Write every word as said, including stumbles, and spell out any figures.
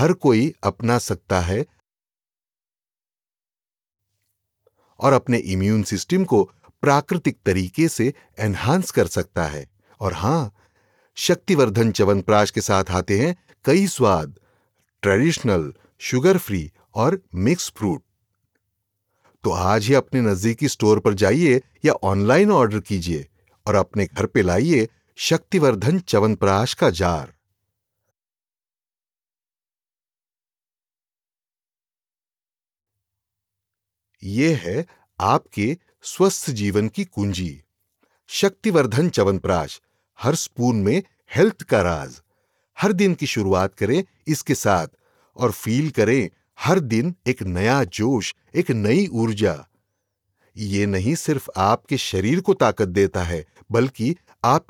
हर कोई अपना सकता है और अपने इम्यून सिस्टम को प्राकृतिक तरीके से एनहांस कर सकता है। और हां, शक्तिवर्धन च्यवनप्राश के साथ आते हैं कई स्वाद, ट्रेडिशनल, शुगर फ्री और मिक्स फ्रूट। तो आज ही अपने नजदीकी स्टोर पर जाइए या ऑनलाइन ऑर्डर कीजिए और अपने घर पे लाइए शक्तिवर्धन च्यवनप्राश का जार। ये है आपके स्वस्थ जीवन की कुंजी। शक्तिवर्धन च्यवनप्राश, हर स्पून में हेल्थ का राज। हर दिन की शुरुआत करें इसके साथ और फील करें हर दिन एक नया जोश, एक नई ऊर्जा। ये नहीं सिर्फ आपके शरीर को ताकत देता है, बल्कि आपके